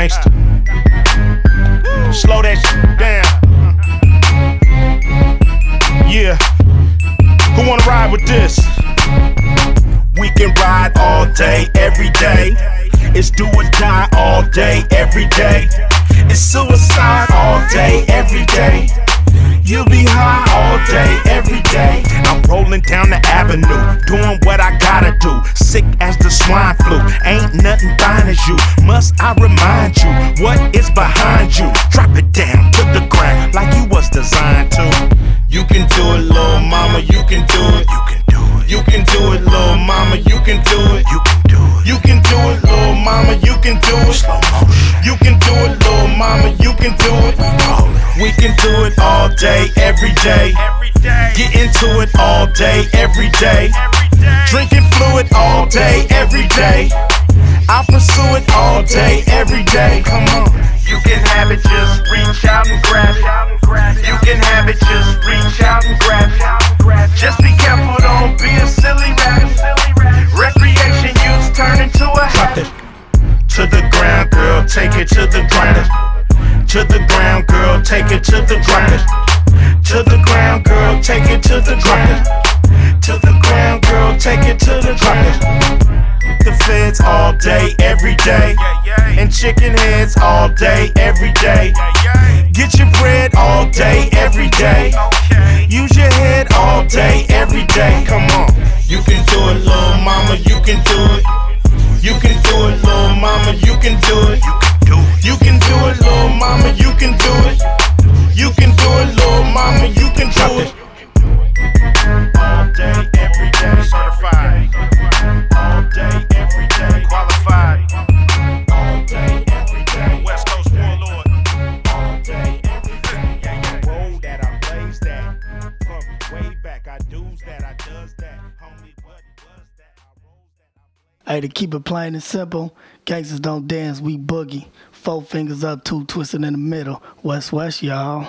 gangster. Slow that shit down. Yeah. Who wanna ride with this? We can ride all day, every day. It's do or die all day, every day. It's suicide all day, every day. You'll be high all day, every day. I'm rolling down the avenue, doing what I gotta do. Sick as the swine flu, ain't nothing fine as you. Must I remind you, what is behind you? Drop it down to the ground, like you was designed to. You can do it, little mama, you can do it. You can do it. You can do it, little mama, you can do it. You can do it. You can do it, little mama, you can do it. Slow motion. You can do it, little mama, you can do it. We can do it all day, every day. Get into it all day, every day. Drinking fluid all day, every day. I pursue it all day, every day. Come on. You can have it, just reach out and grab it. You can have it, just reach out and grab it. Just be careful, don't be a silly rabbit. Recreation use turn into a habit. To the ground, girl, take it to the ground. To the ground, girl, take it to the ground. To the ground, girl, take it to the ground. To the ground, girl, take it to the ground. The feds all day, every day. And chicken heads all day, every day. Get your bread all day, every day. Use your head all day, every day. Come on. You can do it, little mama, you can do it. You can do it, little mama, you can do it. You can do it, little mama, you can do it. You can do it, little mama, you can do it. All day, every day. Certified. All day, every day. Qualified. All day, every day. West Coast warlord. All day, every day. Yeah, yeah. Road that I blaze that. From way back, I do's that, I does that. Homie, what was that? I rolls that, I Hey, to keep it plain and simple, gangsters don't dance, we boogie. 4 fingers up, 2 twisted in the middle. West, y'all.